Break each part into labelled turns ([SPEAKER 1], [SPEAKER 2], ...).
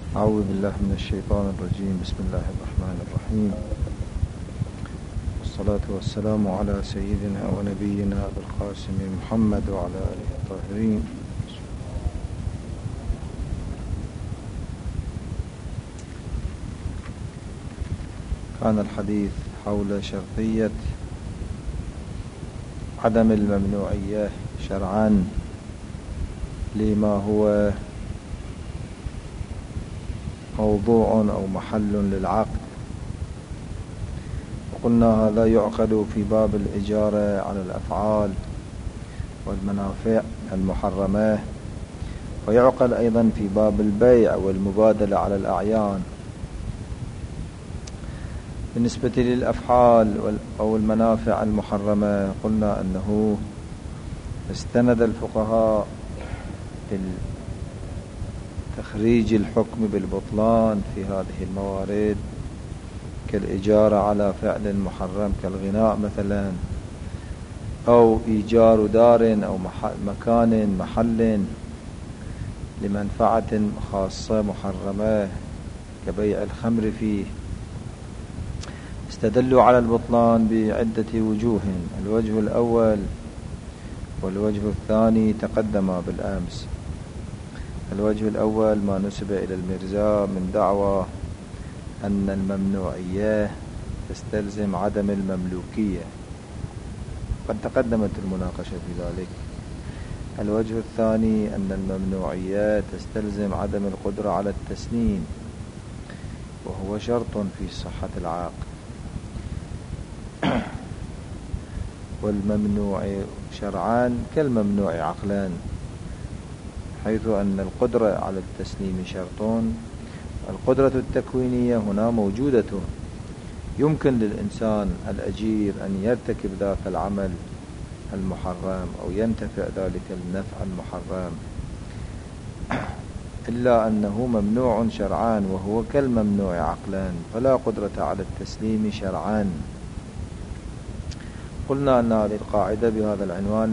[SPEAKER 1] أعوذ بالله من الشيطان الرجيم. بسم الله الرحمن الرحيم، والصلاة والسلام على سيدنا ونبينا أبي القاسم محمد وعلى آله الطاهرين. كان الحديث حول شرطية عدم الممنوعية شرعا لما هو موضوع أو محل للعقد، وقلنا هذا يعقد في باب الإجارة على الأفعال والمنافع المحرمة، ويعقد أيضا في باب البيع والمبادلة على الأعيان. بالنسبة للأفعال أو المنافع المحرمة قلنا أنه استند الفقهاء تخريج الحكم بالبطلان في هذه الموارد كالإجارة على فعل محرم كالغناء مثلا، أو إيجار دار أو مكان محل لمنفعة خاصة محرمة كبيع الخمر فيه. استدلوا على البطلان بعدة وجوه، الوجه الأول والوجه الثاني تقدم بالأمس. الوجه الأول ما نسب إلى المرزا من دعوى أن الممنوعية تستلزم عدم المملوكية، قد تقدمت المناقشة في ذلك. الوجه الثاني أن الممنوعية تستلزم عدم القدرة على التسنين، وهو شرط في صحة العقد. والممنوع شرعان كالممنوع عقلان، حيث أن القدرة على التسليم شرطون. القدرة التكوينية هنا موجودة، يمكن للإنسان الأجير أن يرتكب ذاك العمل المحرم أو ينتفع ذلك النفع المحرم، إلا أنه ممنوع شرعان وهو كالممنوع عقلان، فلا قدرة على التسليم شرعان. قلنا أن هذه القاعدة بهذا العنوان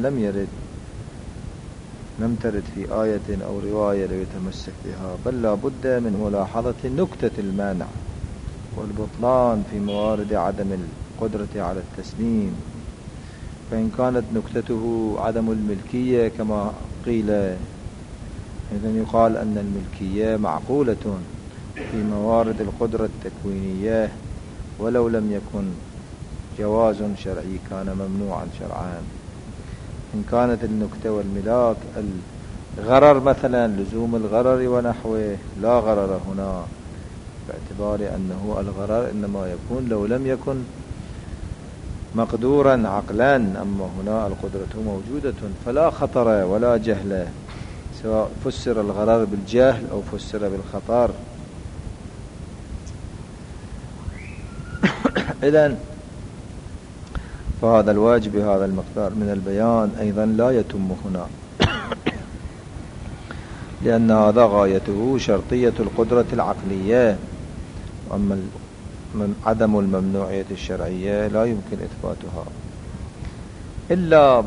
[SPEAKER 1] لم ترد في آية أو رواية ليتمسك بها، بل لا بد من ملاحظة نكتة المانع والبطلان في موارد عدم القدرة على التسليم. فإن كانت نكتته عدم الملكية كما قيل، إذن يقال أن الملكية معقولة في موارد القدرة التكوينية، ولو لم يكن جواز شرعي كان ممنوعا شرعا. إن كانت النكتة والملاك الغرر مثلا، لزوم الغرر ونحوه، لا غرر هنا، باعتبار أنه الغرر إنما يكون لو لم يكن مقدورا عقلا، أما هنا القدرة موجودة، فلا خطر ولا جهل، سواء فسر الغرر بالجهل أو فسر بالخطر. إذن فهذا الواجب هذا المقدار من البيان أيضا لا يتم هنا، لأن هذا غايته شرطية القدرة العقلية، وأما عدم الممنوعية الشرعية لا يمكن إثباتها إلا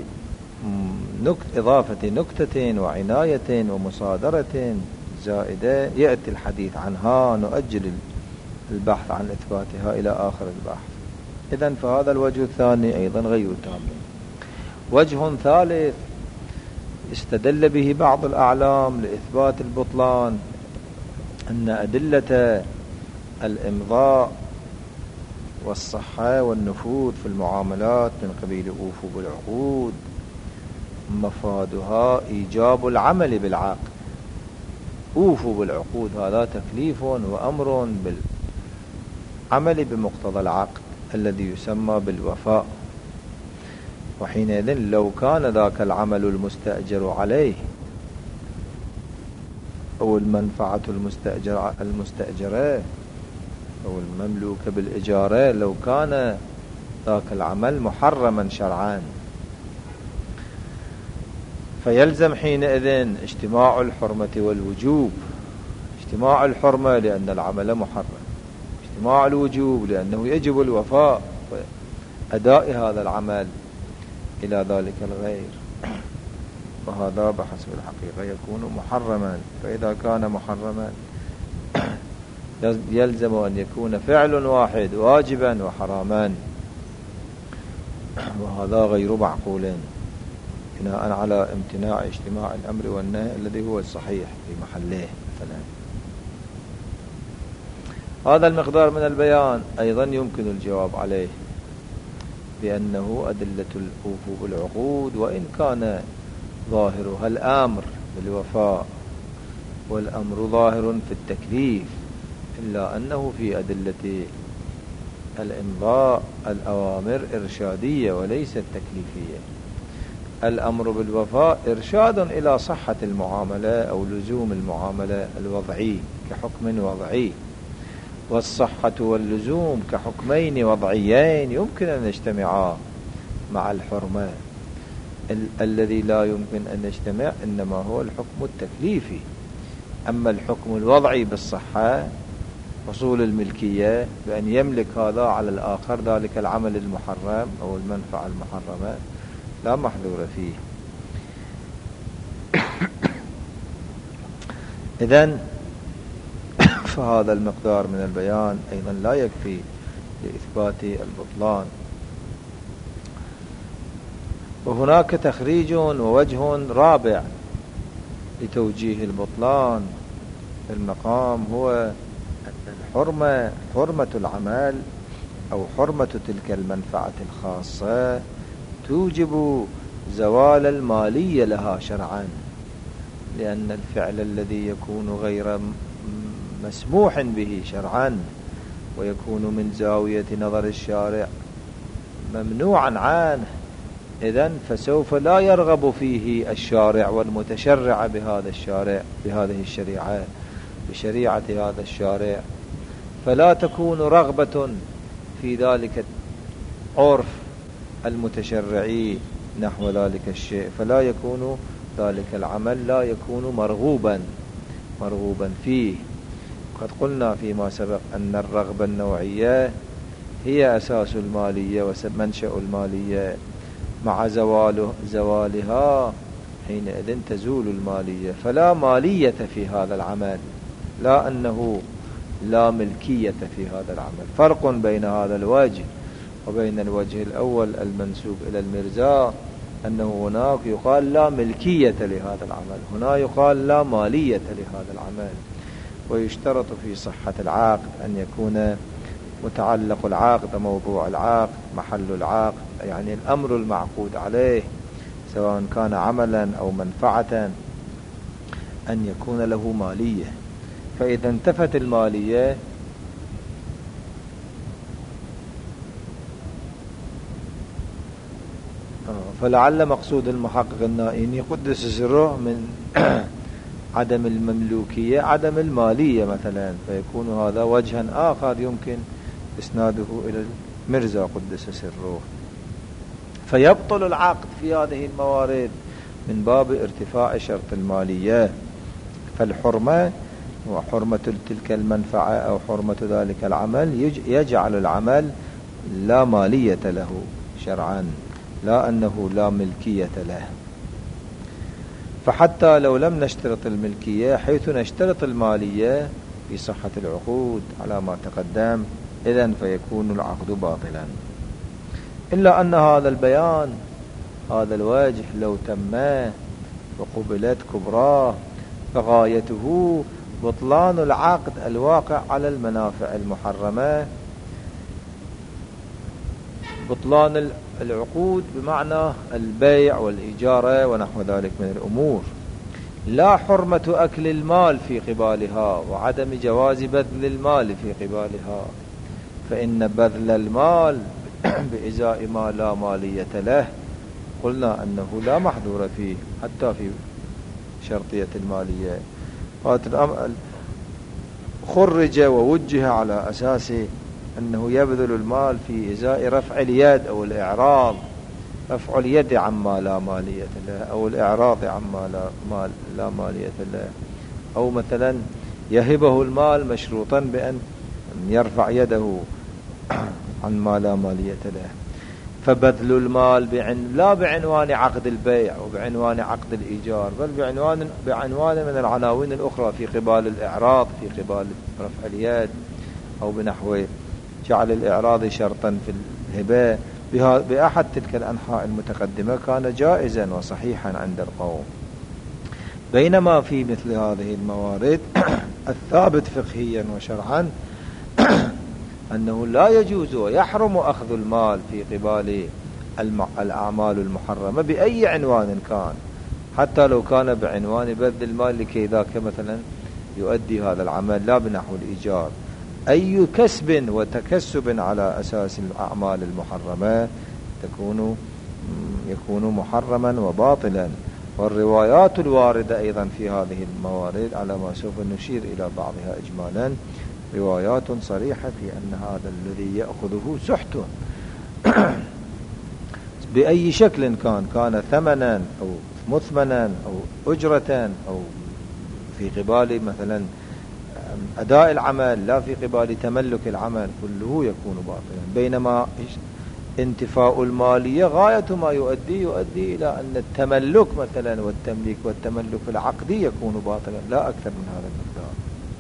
[SPEAKER 1] بإضافة نكتة وعناية ومصادرة زائدة يأتي الحديث عنها، نؤجل البحث عن إثباتها إلى آخر البحث. إذن فهذا الوجه الثاني أيضا غير تام. وجه ثالث استدل به بعض الأعلام لإثبات البطلان أن أدلة الإمضاء والصحة والنفوذ في المعاملات من قبيل أوفوا بالعقود مفادها إيجاب العمل بالعقد. أوفوا بالعقود هذا تكليف وأمر بالعمل بمقتضى العقد الذي يسمى بالوفاء. وحينئذ لو كان ذاك العمل المستأجر عليه أو المنفعة المستأجرة أو المملوكة بالإجارة، لو كان ذاك العمل محرما شرعا، فيلزم حينئذ اجتماع الحرمة والوجوب. اجتماع الحرمة لأن العمل محرم، اجتماع الوجوب لأنه يجب الوفاء وأداء هذا العمل إلى ذلك الغير، وهذا بحسب الحقيقة يكون محرما. فإذا كان محرما يلزم أن يكون فعل واحد واجبا وحراما، وهذا غير معقول بناء على امتناع اجتماع الأمر والنهي الذي هو الصحيح في محله مثلا. هذا المقدار من البيان أيضا يمكن الجواب عليه بأنه أدلة العقود وإن كان ظاهرها الأمر بالوفاء والأمر ظاهر في التكليف، إلا أنه في أدلة الإمضاء الأوامر إرشادية وليست تكليفية. الأمر بالوفاء إرشاد إلى صحة المعاملة أو لزوم المعاملة الوضعي كحكم وضعي، والصحة واللزوم كحكمين وضعيين يمكن أن يجتمعا مع الحرمة. الذي لا يمكن أن يجتمع إنما هو الحكم التكليفي. أما الحكم الوضعي بالصحة حصول الملكية بأن يملك هذا على الآخر ذلك العمل المحرم أو المنفعة المحرمة لا محذور فيه. إذن فهذا المقدار من البيان أيضا لا يكفي لإثبات البطلان. وهناك تخريج ووجه رابع لتوجيه البطلان في المقام، هو أن حرمة العمل أو حرمة تلك المنفعة الخاصة توجب زوال المالية لها شرعا، لأن الفعل الذي يكون غير مسموح به شرعا ويكون من زاوية نظر الشارع ممنوعا عنه، إذن فسوف لا يرغب فيه الشارع والمتشرع بهذه الشريعة بشريعة هذا الشارع، فلا تكون رغبة في ذلك عرف المتشرعي نحو ذلك الشيء، فلا يكون ذلك العمل لا يكون مرغوبا فيه. قد قلنا فيما سبق أن الرغبة النوعية هي أساس المالية ومنشأ المالية، مع زوالها حينئذ تزول المالية، فلا مالية في هذا العمل، لا أنه لا ملكية في هذا العمل. فرق بين هذا الوجه وبين الوجه الأول المنسوب إلى المرزا، أنه هناك يقال لا ملكية لهذا العمل، هنا يقال لا مالية لهذا العمل. ويشترط في صحة العقد أن يكون متعلق العقد، موضوع العقد، محل العقد، يعني الأمر المعقود عليه سواء كان عملا أو منفعة أن يكون له مالية. فإذا انتفت المالية فلعل مقصود المحقق النائيني قدس سره من عدم المملوكية عدم المالية مثلا، فيكون هذا وجها آخر يمكن إسناده إلى المرزا قدس سره، فيبطل العقد في هذه الموارد من باب ارتفاع شرط المالية. فالحرمة وحرمة تلك المنفعة أو حرمة ذلك العمل يجعل العمل لا مالية له شرعا، لا أنه لا ملكية له. فحتى لو لم نشترط الملكية حيث نشترط المالية في صحة العقود على ما تقدم، إذن فيكون العقد باطلا. إلا أن هذا البيان هذا الوجه لو تم وقبلت كبراه فغايته بطلان العقد الواقع على المنافع المحرمة، بطلان العقود بمعنى البيع والإجارة ونحو ذلك من الأمور، لا حرمة أكل المال في قبالها وعدم جواز بذل المال في قبالها، فإن بذل المال بإزاء ما لا مالية له قلنا أنه لا محذور فيه حتى في شرطية المالية. خرج ووجه على أساس أنه يبذل المال في إزاء رفع اليد أو الإعراض، رفع اليد عما لا مالية له أو الإعراض عما لا مالية له، أو مثلا يهبه المال مشروطا بأن يرفع يده عن ما لا مالية له. فبذل المال لا بعنوان عقد البيع وبعنوان عقد الإيجار، بل بعنوان من العناوين الأخرى في قبال الإعراض، في قبال رفع اليد، أو بنحو جعل الإعراض شرطا في الهبة بأحد تلك الأنحاء المتقدمة كان جائزا وصحيحا عند القوم. بينما في مثل هذه الموارد الثابت فقهيا وشرعا أنه لا يجوز ويحرم أخذ المال في قبال الأعمال المحرمة بأي عنوان كان، حتى لو كان بعنوان بذل المال لكي ذاك مثلا يؤدي هذا العمل لا بنحو الإيجار. أي كسب وتكسب على أساس الأعمال المحرمة يكون محرما وباطلا. والروايات الواردة أيضا في هذه الموارد على ما سوف نشير إلى بعضها إجمالا روايات صريحة في أن هذا الذي يأخذه سحت بأي شكل كان ثمنا أو مثمنا أو أجرة أو في قبال مثلا أداء العمل لا في قبال تملك العمل، كله يكون باطلا. بينما انتفاء المالية غاية ما يؤدي إلى أن التملك مثلا والتمليك والتملك العقدي يكون باطلا لا أكثر من هذا المقدار.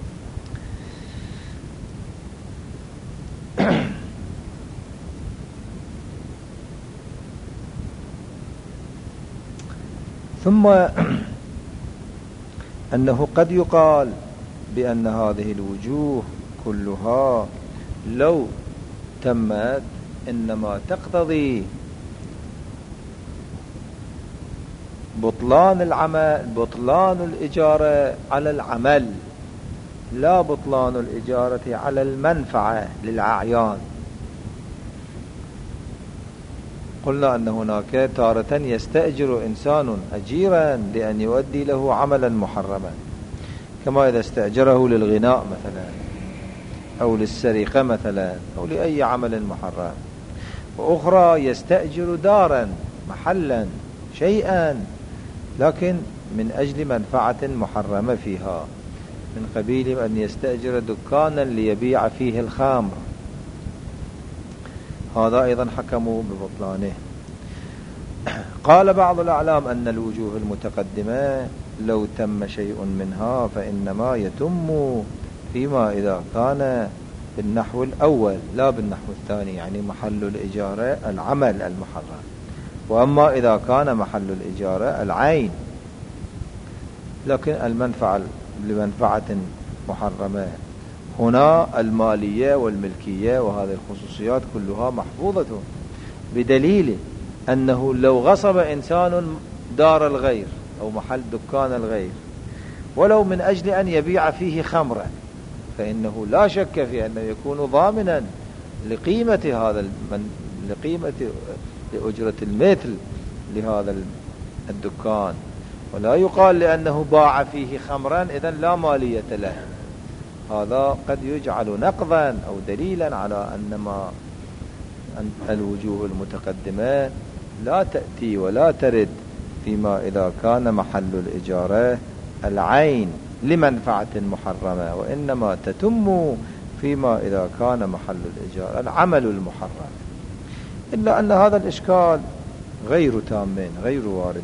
[SPEAKER 1] ثم أنه قد يقال بأن هذه الوجوه كلها لو تمت إنما تقتضي بطلان العمل، بطلان الإجارة على العمل، لا بطلان الإجارة على المنفعة للأعيان. قلنا أن هناك تارة يستأجر إنسان أجيرا لأن يؤدي له عملا محرما، كما إذا استأجره للغناء مثلا أو للسرقة مثلا أو لأي عمل محرم. وأخرى يستأجر دارا محلا شيئا لكن من أجل منفعة محرمة فيها، من قبيل أن يستأجر دكانا ليبيع فيه الخمر، هذا أيضا حكموا ببطلانه. قال بعض الأعلام أن الوجوه المتقدمة لو تم شيء منها فإنما يتم فيما إذا كان بالنحو الأول لا بالنحو الثاني، يعني محل الإجارة العمل المحرم، وأما إذا كان محل الإجارة العين لكن المنفعة لمنفعة محرمة، هنا المالية والملكية وهذه الخصوصيات كلها محفوظة، بدليل أنه لو غصب إنسان دار الغير أو محل دكان الغير ولو من أجل أن يبيع فيه خمرا فإنه لا شك في أنه يكون ضامنا لقيمة لقيمة لأجرة المثل لهذا الدكان، ولا يقال لأنه باع فيه خمرا إذن لا مالية له. هذا قد يجعل نقضا أو دليلا على أن الوجوه المتقدمة لا تأتي ولا ترد فيما إذا كان محل الإجارة العين لمنفعة محرمة، وإنما تتم فيما إذا كان محل الإجارة العمل المحرم. إلا أن هذا الإشكال غير تام غير وارد،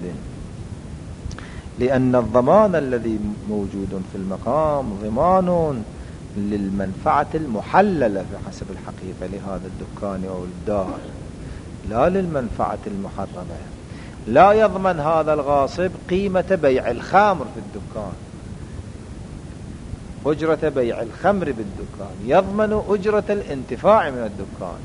[SPEAKER 1] لأن الضمان الذي موجود في المقام ضمان للمنفعة المحللة بحسب الحقيقة لهذا الدكان أو الدار، لا للمنفعة المحرمة. لا يضمن هذا الغاصب قيمة بيع الخمر في الدكان، أجرة بيع الخمر بالدكان، يضمن أجرة الانتفاع من الدكان،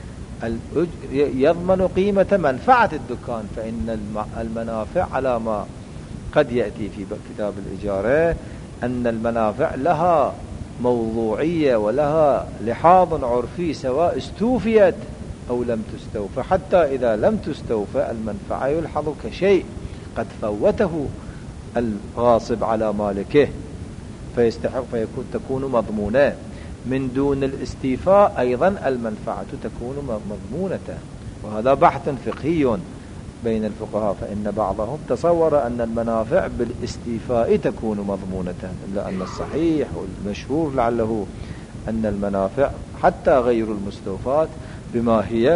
[SPEAKER 1] يضمن قيمة منفعة الدكان. فإن المنافع على ما قد يأتي في كتاب الإجارة أن المنافع لها موضوعية ولها لحاظ عرفي سواء استوفيت أو لم تستوفى، حتى إذا لم تستوفى المنفعة يلحظ كشيء قد فوته الغاصب على مالكه فيستحق تكون مضمونة. من دون الاستيفاء أيضا المنفعة تكون مضمونة، وهذا بحث فقهي بين الفقهاء، فإن بعضهم تصور أن المنافع بالاستيفاء تكون مضمونة، إلا أن الصحيح والمشهور لعله أن المنافع حتى غير المستوفات بما هي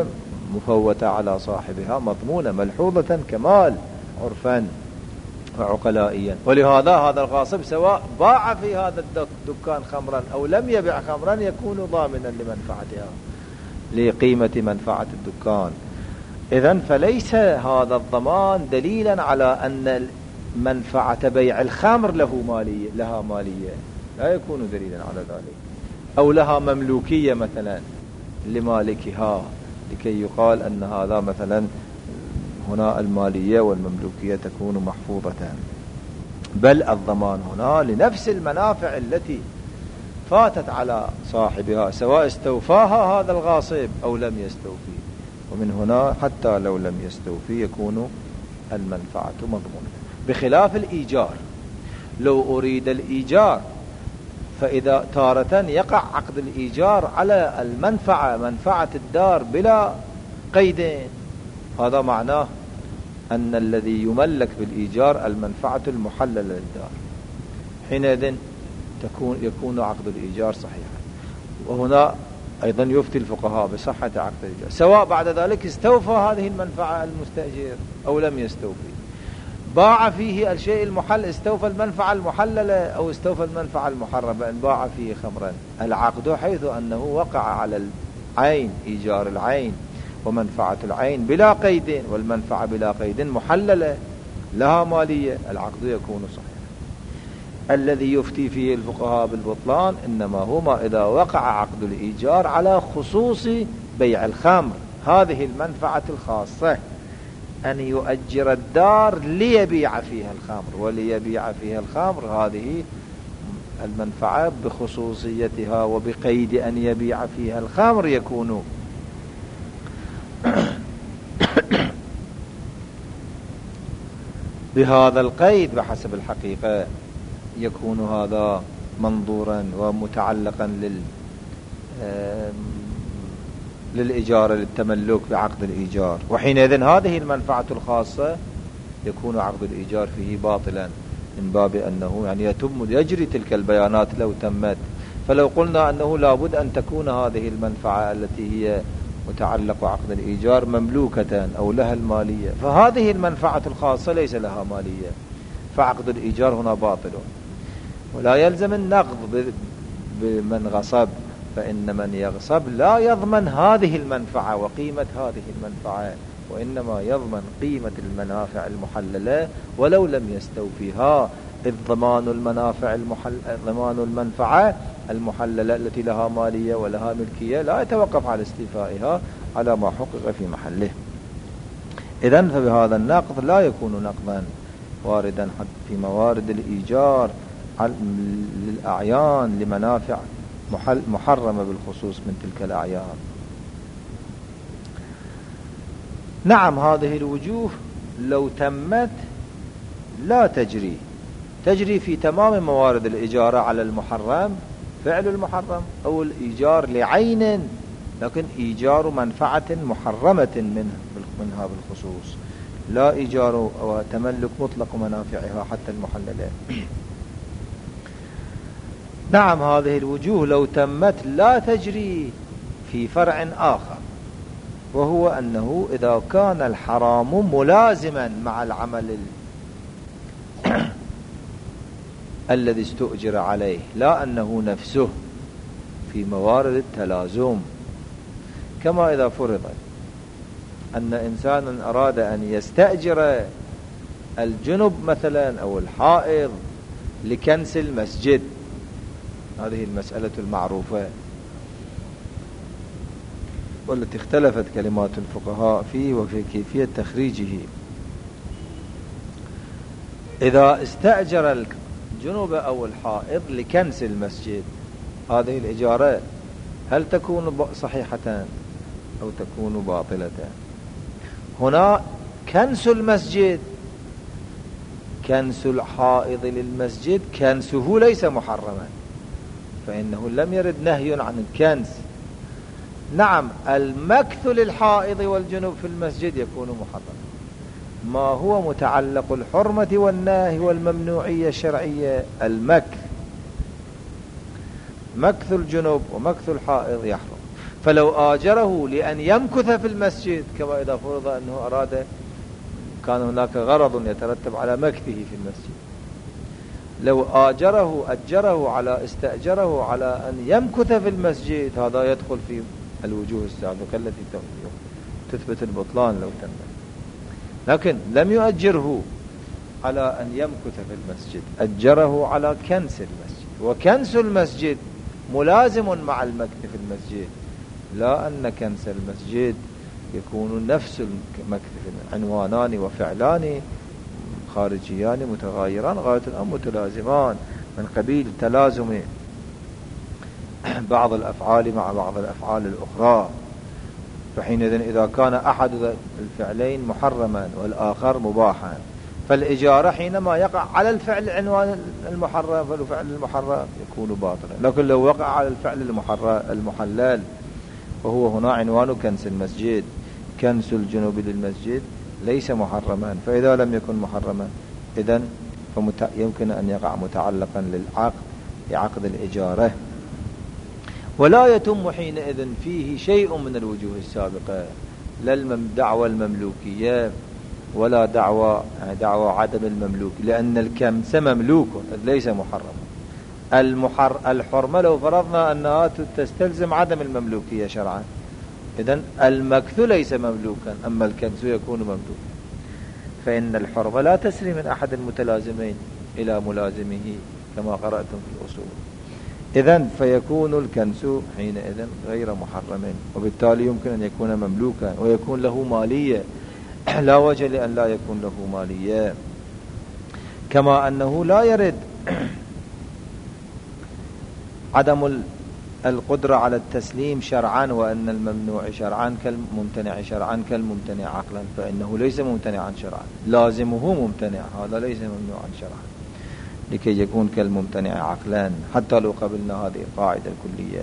[SPEAKER 1] مفوتة على صاحبها مضمونة ملحوظة كمال عرفا وعقلائيا. ولهذا هذا الغاصب سواء باع في هذا الدكان خمرا أو لم يبع خمرا يكون ضامنا لمنفعتها لقيمة منفعة الدكان. إذن فليس هذا الضمان دليلا على أن منفعة بيع الخمر لها مالية، لا يكون دليلا على ذلك، أو لها مملوكية مثلا لمالكها لكي يقال أن هذا مثلا هنا المالية والمملوكية تكون محفوظة. بل الضمان هنا لنفس المنافع التي فاتت على صاحبها سواء استوفاها هذا الغاصب أو لم يستوفي. ومن هنا حتى لو لم يستوفي يكون المنفعة مضمونة، بخلاف الإيجار. لو أريد الإيجار فإذا تارة يقع عقد الإيجار على المنفعة، منفعة الدار بلا قيدين، هذا معناه أن الذي يملك بالإيجار المنفعة المحللة للدار، حينئذ يكون عقد الإيجار صحيحا. وهنا أيضا يفتي الفقهاء بصحة عقد الإيجار سواء بعد ذلك استوفى هذه المنفعة المستأجر أو لم يستوفي، باع فيه الشيء المحل، استوفى المنفعة المحللة أو استوفى المنفعة المحرمة. أن باع فيه خمرا العقد حيث أنه وقع على العين، إيجار العين ومنفعة العين بلا قيد، والمنفعة بلا قيد محللة لها مالية، العقد يكون صحيحا. الذي يفتي فيه الفقهاء بالبطلان إنما هما إذا وقع عقد الإيجار على خصوص بيع الخمر، هذه المنفعة الخاصة أن يؤجر الدار ليبيع فيها الخمر، وليبيع فيها الخمر هذه المنفعة بخصوصيتها وبقيد أن يبيع فيها الخمر يكون بهذا القيد بحسب الحقيقة يكون هذا منظورا ومتعلقا للإجارة للتملك بعقد الإيجار. وحينئذ هذه المنفعة الخاصة يكون عقد الإيجار فيه باطلا من باب أنه يعني يجري تلك البيانات لو تمت. فلو قلنا أنه لابد أن تكون هذه المنفعة التي هي متعلق عقد الإيجار مملوكة أو لها المالية، فهذه المنفعة الخاصة ليس لها مالية، فعقد الإيجار هنا باطل. ولا يلزم النقض بمن غصب، فإن من يغصب لا يضمن هذه المنفعة وقيمة هذه المنفعة، وإنما يضمن قيمة المنافع المحللة ولو لم يستوفيها، إذ ضمان المنفعة المحللة التي لها مالية ولها ملكية لا يتوقف على استيفائها على ما حقق في محله. إذن فبهذا النقض لا يكون نقضا واردا حتى في موارد الإيجار للأعيان لمنافع محرمة بالخصوص من تلك الأعيان. نعم هذه الوجوه لو تمت لا تجري في تمام موارد الإجارة على المحرم، فعل المحرم أو الإيجار لعين، لكن إيجار منفعة محرمة منها بالخصوص، لا إيجار وتملك مطلق منافعها حتى المحللة. نعم هذه الوجوه لو تمت لا تجري في فرع آخر، وهو أنه إذا كان الحرام ملازما مع العمل الذي استؤجر عليه، لا أنه نفسه في موارد التلازم. كما إذا فرض أن إنسانا أراد أن يستأجر الجنب مثلا أو الحائض لكنس المسجد، هذه المسألة المعروفة والتي اختلفت كلمات الفقهاء فيه وفي كيفية تخريجه. إذا استأجر الجنوب أو الحائض لكنس المسجد، هذه الإجارة هل تكون صحيحة أو تكون باطلة؟ هنا كنس المسجد، كنس الحائض للمسجد كنسه ليس محرما، فإنه لم يرد نهي عن الكنس. نعم المكث للحائض والجنوب في المسجد يكون محرما. ما هو متعلق الحرمة والنهي والممنوعية الشرعية؟ المكث، مكث الجنوب ومكث الحائض يحرم. فلو آجره لأن يمكث في المسجد، كما إذا فرض أنه أراد، كان هناك غرض يترتب على مكثه في المسجد، لو أجره على استأجره على أن يمكث في المسجد، هذا يدخل في الوجوه السابقة التي تثبت البطلان لو تم. لكن لم يؤجره على أن يمكث في المسجد، أجره على كنس المسجد، وكنس المسجد ملازم مع المكث في المسجد، لا أن كنس المسجد يكون نفس المكث، عنوانان وفعلان خارجيان متغايران غاية الأمر متلازمان من قبيل تلازم بعض الأفعال مع بعض الأفعال الأخرى. فحينئذ إذا كان أحد الفعلين محرما والآخر مباحا، فالإجارة حينما يقع على الفعل عنوان المحرم فالفعل المحرم يكون باطلا. لكن لو وقع على الفعل المحلل، وهو هنا عنوان كنس المسجد، كنس الجنوب للمسجد ليس محرما، فإذا لم يكن محرما إذن يمكن أن يقع متعلقا لعقد الإجارة، ولا يتم حينئذ فيه شيء من الوجوه السابقة، لا دعوى المملوكية ولا دعوى عدم المملوك، لأن الكنس مملوك ليس محرما. الحرمة لو فرضنا أنها تستلزم عدم المملوكية شرعا، إذن المكث ليس مملوكا، أما الكنس يكون مملوكا. فإن الحرمة لا تسري من أحد المتلازمين إلى ملازمه كما قرأتم في الأصول. إذن فيكون الكنس حينئذ غير محرم، وبالتالي يمكن أن يكون مملوكا ويكون له مالية، لا وجه لأن لا يكون له مالية. كما أنه لا يرد عدم القدرة على التسليم شرعا، وأن الممنوع شرعا كالممتنع شرعا كالممتنع عقلا، فإنه ليس ممتنعا شرعا، لازمه ممتنع، هذا ليس ممنوعا شرعا لكي يكون كالممتنع عقلا، حتى لو قبلنا هذه القاعدة الكلية.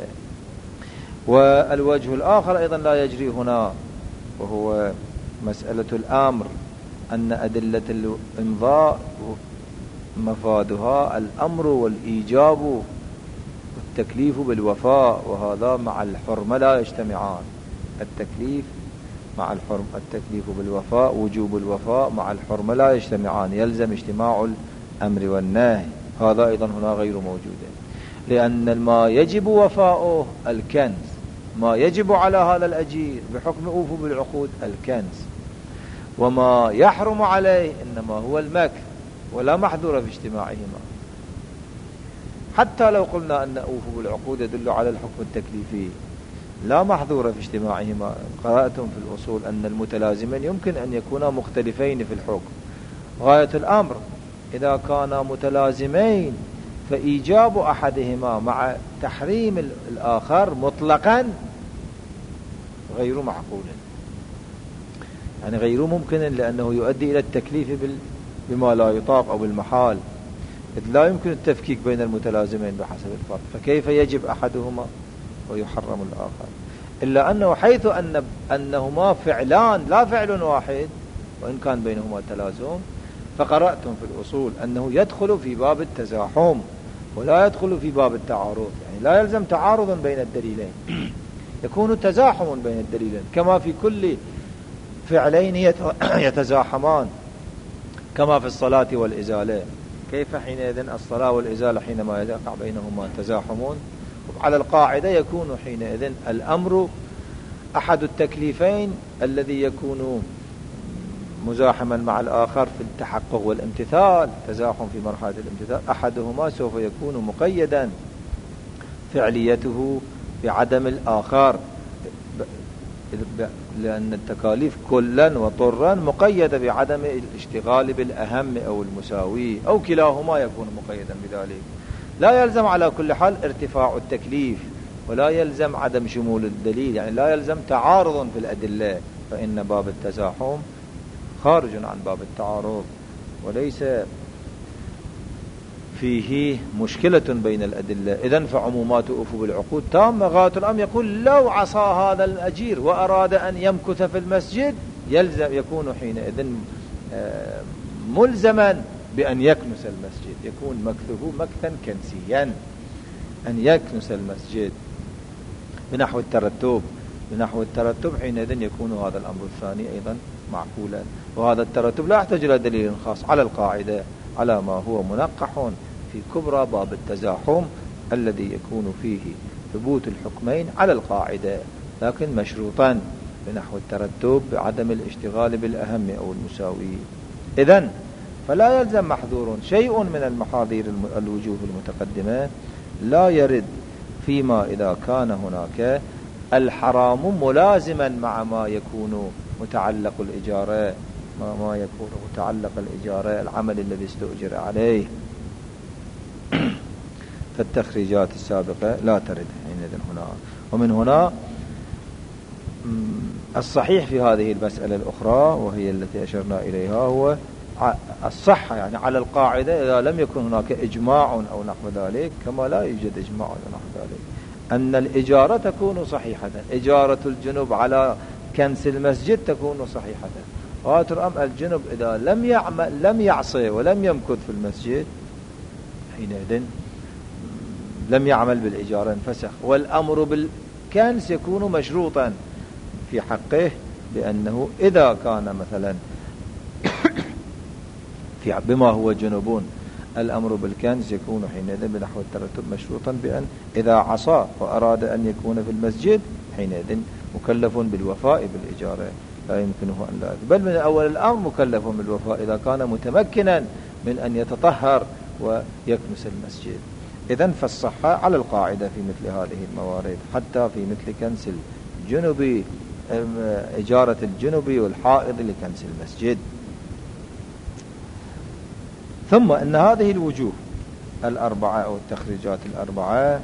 [SPEAKER 1] والوجه الآخر أيضا لا يجري هنا، وهو مسألة الأمر، أن أدلة الإمضاء مفادها الأمر والإيجاب والتكليف بالوفاء، وهذا مع الحرمة لا يجتمعان. التكليف مع الحرمة، التكليف بالوفاء وجوب الوفاء مع الحرمة لا يجتمعان، يلزم اجتماع الأمر والنهي، هذا أيضا هنا غير موجود، لأن ما يجب وفاؤه الكنز، ما يجب على هذا الأجير بحكم أوفوا بالعقود الكنز، وما يحرم عليه إنما هو المكث، ولا محذور في اجتماعهما. حتى لو قلنا أن أوفوا بالعقود يدل على الحكم التكليفي، لا محذور في اجتماعهما. قرأتم في الأصول أن المتلازمين يمكن أن يكونا مختلفين في الحكم، غاية الأمر إذا كانا متلازمين فإيجاب أحدهما مع تحريم الآخر مطلقا غير معقول، يعني غير ممكن، لأنه يؤدي إلى التكليف بما لا يطاق أو بالمحال، إذ لا يمكن التفكيك بين المتلازمين بحسب الفرق، فكيف يجب أحدهما ويحرم الآخر؟ إلا أنه حيث أنهما فعلان لا فعل واحد، وإن كان بينهما تلازم، فقرأتم في الأصول أنه يدخل في باب التزاحم ولا يدخل في باب التعارض، يعني لا يلزم تعارض بين الدليلين، يكون تزاحم بين الدليلين، كما في كل فعلين يتزاحمان، كما في الصلاة والإزالة. كيف حينئذ الصلاة والإزالة حينما يقع بينهما تزاحمون؟ على القاعدة يكون حينئذ الأمر أحد التكليفين الذي يكون مزاحما مع الآخر في التحقق والامتثال، تزاحم في مرحلة الامتثال، أحدهما سوف يكون مقيدا فعليته بعدم الآخر، لأن التكاليف كلا وطرا مقيدة بعدم الاشتغال بالأهم أو المساوي، أو كلاهما يكون مقيدا بذلك. لا يلزم على كل حال ارتفاع التكليف، ولا يلزم عدم شمول الدليل، يعني لا يلزم تعارض في الأدلة، فإن باب التزاحم خارج عن باب التعارض، وليس فيه مشكلة بين الأدلة. إذن فعمومات أوفوا بالعقود تامة. غاية الأمر يقول لو عصى هذا الأجير وأراد أن يمكث في المسجد يلزم، يكون حينئذ ملزما بأن يكنس المسجد، يكون مكثه مكثا كنسيا، أن يكنس المسجد. بنحو الترتب حينئذ يكون هذا الأمر الثاني أيضا معقولا. وهذا الترتب لا يحتاج إلى دليل خاص على القاعدة، على ما هو منقح في كبرى باب التزاحم الذي يكون فيه ثبوت الحكمين على القاعدة، لكن مشروطا بنحو الترتب بعدم الاشتغال بالأهم أو المساوي. إذن فلا يلزم محظور شيء من المحاذير الوجوه المتقدمة لا يرد فيما إذا كان هناك الحرام ملازما مع ما يكون متعلق الإجارة، ما يكون متعلق الإجارة العمل الذي استؤجر عليه. فالتخريجات السابقة لا ترد حينئذ هنا. ومن هنا الصحيح في هذه المسألة الأخرى وهي التي أشرنا إليها هو الصحة، يعني على القاعدة إذا لم يكن هناك إجماع أو نحو ذلك، كما لا يوجد إجماع أو نحو ذلك، أن الإجارة تكون صحيحة. إجارة الجنب على كنس المسجد تكون صحيحة. وآتر الجنب إذا لم يعصي ولم يمكث في المسجد حينئذ لم يعمل بالإجارة انفسخ. والأمر بالكنس يكون مشروطا في حقه، بأنه إذا كان مثلا بما هو جنوبون الأمر بالكنز يكون حينئذ بنحو الترتب مشروطا بأن إذا عصى وأراد أن يكون في المسجد حينئذ مكلف بالوفاء بالإجارة، لا يمكنه أن لا، بل من أول الأمر مكلف بالوفاء إذا كان متمكنا من أن يتطهر ويكنس المسجد. إذن فالصحة على القاعدة في مثل هذه الموارد، حتى في مثل كنس الجنوب، إجارة الجنوب والحائض لكنس المسجد. ثم أن هذه الوجوه الأربعة أو التخريجات الأربعة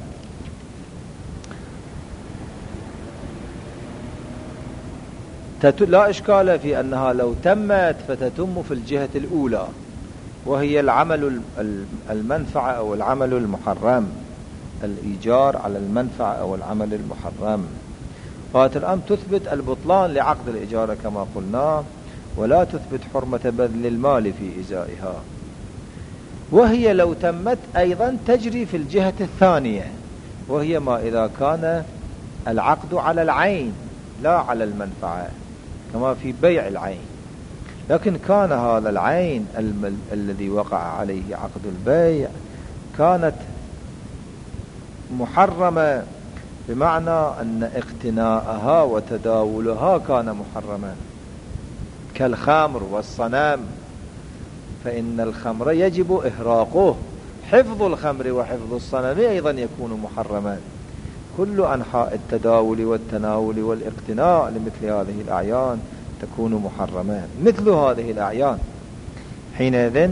[SPEAKER 1] لا إشكال في أنها لو تمت فتتم في الجهة الأولى، وهي العمل المنفعة أو العمل المحرم، الإيجار على المنفعة أو العمل المحرم. فهذا الأمر تثبت البطلان لعقد الإجارة كما قلنا، ولا تثبت حرمة بذل المال في إزائها. وهي لو تمت أيضا تجري في الجهة الثانية، وهي ما إذا كان العقد على العين لا على المنفعة، كما في بيع العين، لكن كان هذا العين الذي وقع عليه عقد البيع كانت محرمة، بمعنى أن اقتناءها وتداولها كان محرما، كالخمر والصنم، فإن الخمر يجب إهراقه. حفظ الخمر وحفظ الصنم أيضا يكون محرما. كل أنحاء التداول والتناول والاقتناء لمثل هذه الأعيان تكون محرمة. مثل هذه الأعيان حينئذ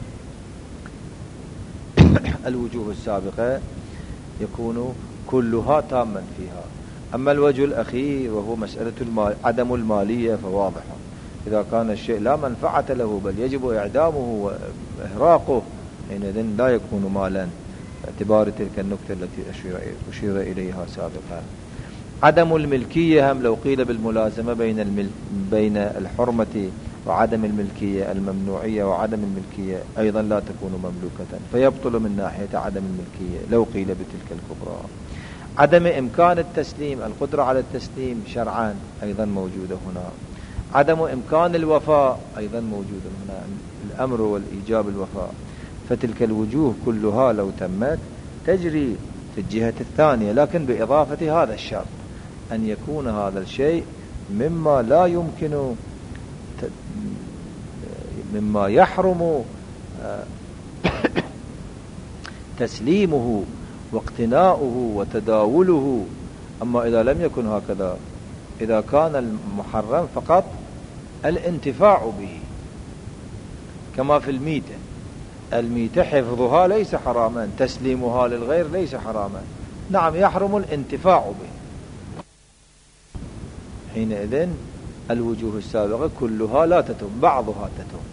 [SPEAKER 1] الوجوه السابقة يكون كلها تاما فيها. أما الوجه الأخير وهو مسألة عدم المالية فواضح، إذا كان الشيء لا منفعة له بل يجب إعدامه وإهراقه حينئذ لا يكون مالا، باعتبار تلك النكتة التي أشير إليها سابقا. عدم الملكية هم لو قيل بالملازمة بين الحرمة وعدم الملكية، الممنوعية وعدم الملكية أيضا لا تكون مملوكة، فيبطل من ناحية عدم الملكية لو قيل بتلك الكبرى. عدم إمكان التسليم، القدرة على التسليم شرعا أيضا موجودة هنا. عدم إمكان الوفاء أيضا موجود هنا، الأمر والإيجاب الوفاء. فتلك الوجوه كلها لو تمت تجري في الجهة الثانية، لكن بإضافة هذا الشرط أن يكون هذا الشيء مما لا يمكن مما يحرم تسليمه واقتناؤه وتداوله. أما إذا لم يكن هكذا، إذا كان المحرم فقط الانتفاع به، كما في الميتة، الميتة حفظها ليس حراما، تسليمها للغير ليس حراما، نعم يحرم الانتفاع به. حينئذ الوجوه السابقة كلها لا تتم، بعضها تتم.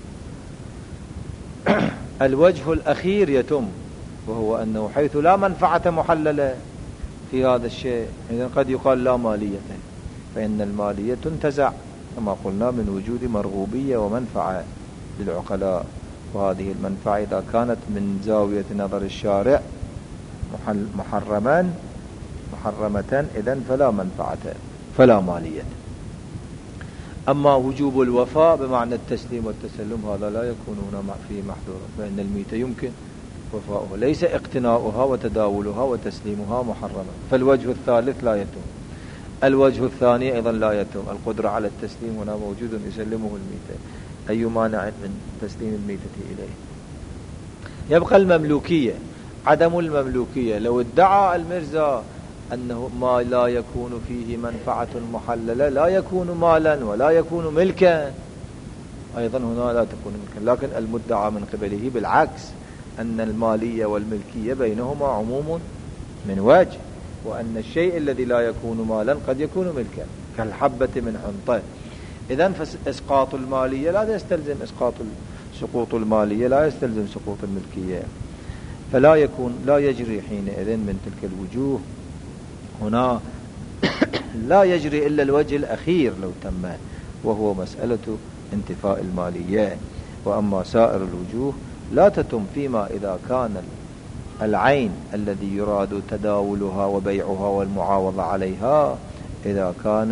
[SPEAKER 1] الوجه الأخير يتم، وهو أنه حيث لا منفعة محللة في هذا الشيء إذن قد يقال لا مالية، فإن المالية تنتزع كما قلنا من وجود مرغوبية ومنفعة للعقلاء. وهذه المنفعة إذا كانت من زاوية نظر الشارع محرما محرمة إذن فلا منفعة فلا مالية. أما وجوب الوفاء بمعنى التسليم والتسلم هذا لا يكون هنا فيه محظورا، فإن الميتة يمكن وفاؤها، ليس اقتناؤها وتداولها وتسليمها محرما. فالوجه الثالث لا يتم. الوجه الثاني أيضا لا يتم، القدرة على التسليم هنا موجود يسلمه الميتة، أي مانع من تسليم الميتة إليه. يبقى المملوكية، عدم المملوكية. لو ادعى المرزا أنه ما لا يكون فيه منفعة محللة لا يكون مالا ولا يكون ملكا، أيضا هنا لا تكون ملكا. لكن المدعى من قبله بالعكس، أن المالية والملكية بينهما عموم من وجه، وأن الشيء الذي لا يكون مالا قد يكون ملكا كالحبة من حنطة. إذن فإسقاط المالية لا يستلزم سقوط المالية لا يستلزم سقوط الملكية، فلا لا يجري حينئذ من تلك الوجوه هنا لا يجري إلا الوجه الأخير لو تم، وهو مسألة انتفاء المالية. وأما سائر الوجوه لا تتم فيما إذا كان العين الذي يراد تداولها وبيعها والمعاوضة عليها إذا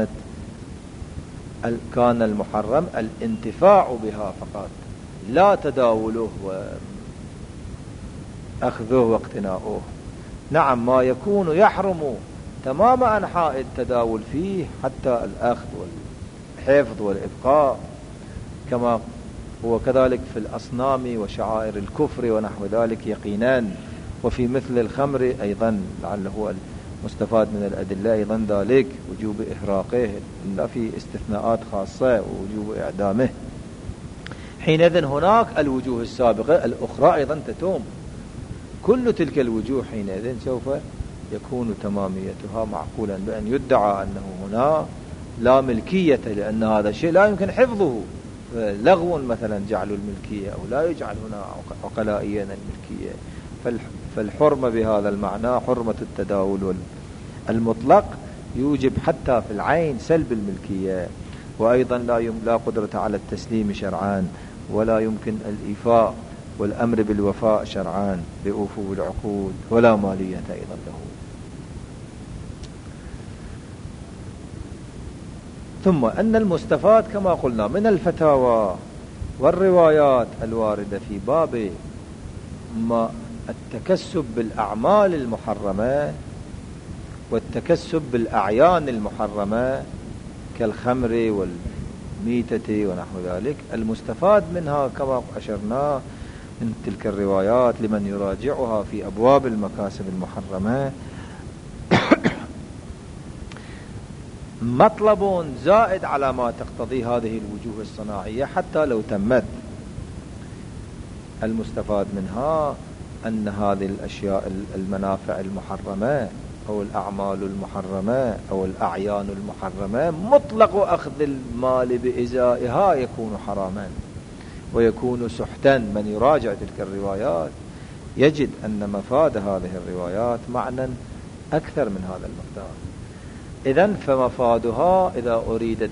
[SPEAKER 1] كان المحرم الانتفاع بها فقط، لا تداوله وأخذه واقتناؤه. نعم، ما يكون يحرم تمام أنحاء التداول فيه حتى الأخذ والحفظ والإبقاء، كما هو كذلك في الأصنام وشعائر الكفر ونحو ذلك يقينا. وفي مثل الخمر أيضا لعله مستفاد من الأدلة أيضا ذلك وجوب إحراقه، لا في استثناءات خاصة ووجوب إعدامه. حينئذ هناك الوجوه السابقة الأخرى أيضا تتم. كل تلك الوجوه حينئذ سوف يكون تماميتها معقولا، بأن يدعى أنه هنا لا ملكية لأن هذا الشيء لا يمكن حفظه، لغو مثلا جعل الملكية، أو لا يجعل هنا عقلائيا الملكية. فالحرمة بهذا المعنى حرمة التداول المطلق يوجب حتى في العين سلب الملكية. وأيضا لا قدرة على التسليم شرعان، ولا يمكن الإيفاء والأمر بالوفاء شرعان بأوفوا بالعقود، ولا مالية أيضا له. ثم أن المستفاد كما قلنا من الفتاوى والروايات الواردة في باب ما التكسب بالأعمال المحرمة والتكسب بالأعيان المحرمة كالخمر والميتة ونحو ذلك، المستفاد منها كما أشرنا من تلك الروايات لمن يراجعها في أبواب المكاسب المحرمة مطلب زائد على ما تقتضي هذه الوجوه الصناعية حتى لو تمت. المستفاد منها أن هذه الأشياء المنافع المحرمة أو الأعمال المحرمة أو الأعيان المحرمة مطلق أخذ المال بإزائها يكون حراما ويكون سحتا. من يراجع تلك الروايات يجد أن مفاد هذه الروايات معنى أكثر من هذا المقدار. إذن فمفادها إذا أريد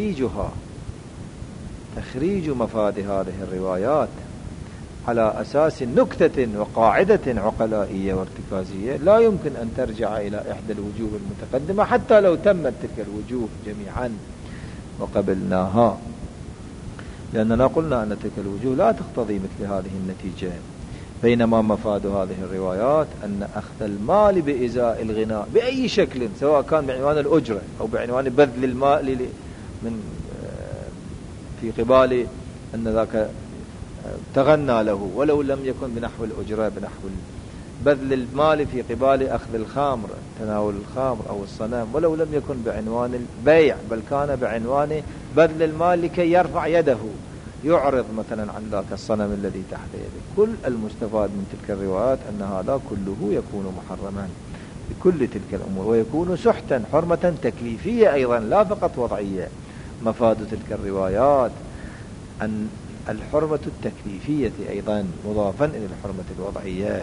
[SPEAKER 1] تخريج مفاد هذه الروايات على أساس نكتة وقاعدة عقلائية وارتكازية لا يمكن أن ترجع إلى إحدى الوجوه المتقدمة حتى لو تمت تلك الوجوه جميعا وقبلناها، لأننا قلنا أن تلك الوجوه لا تقتضي مثل هذه النتيجة. بينما مفاد هذه الروايات أن أخذ المال بإزاء الغناء بأي شكل، سواء كان بعنوان الأجرة أو بعنوان بذل المال من في قبال أن ذاك تغنى له، ولو لم يكن بنحو الأجرة، بنحو بذل المال في قبال أخذ الخمر، تناول الخمر أو الصنم، ولو لم يكن بعنوان البيع بل كان بعنوان بذل المال لكي يرفع يده يعرض مثلا عن ذاك الصنم الذي تحت يده. كل المستفاد من تلك الروايات أن هذا كله يكون محرما بكل تلك الأمور، ويكون سحتا حرمة تكليفية أيضا لا فقط وضعية. مفاد تلك الروايات أن الحرمة التكليفية أيضا مضافا إلى الحرمة الوضعية.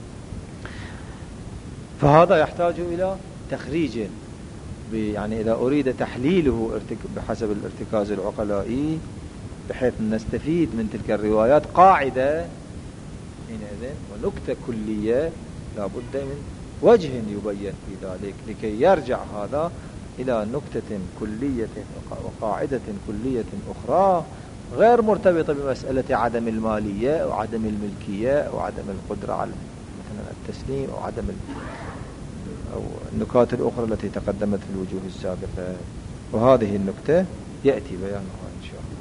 [SPEAKER 1] فهذا يحتاج إلى تخريج، يعني إذا أريد تحليله بحسب الارتكاز العقلائي بحيث نستفيد من تلك الروايات قاعدة حينئذ ونكتة كلية لا بد من وجه يبين في ذلك لكي يرجع هذا إلى نكتة كلية وقاعدة كلية أخرى غير مرتبطة بمسألة عدم المالية أو عدم الملكية أو عدم القدرة على مثلا التسليم أو عدم أو النكات الأخرى التي تقدمت في الوجوه السابقة. وهذه النكتة يأتي بيانها إن شاء الله.